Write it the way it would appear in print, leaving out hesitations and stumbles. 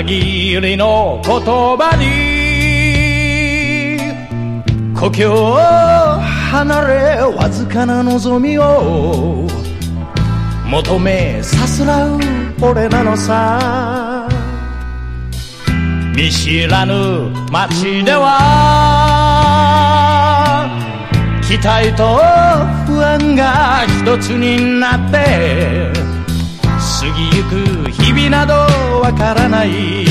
限りの言葉に故郷を離れわずかな望みを求めさすらう俺なのさ。見知らぬ街では期待と不安が一つになって過ぎゆく日々などわからない。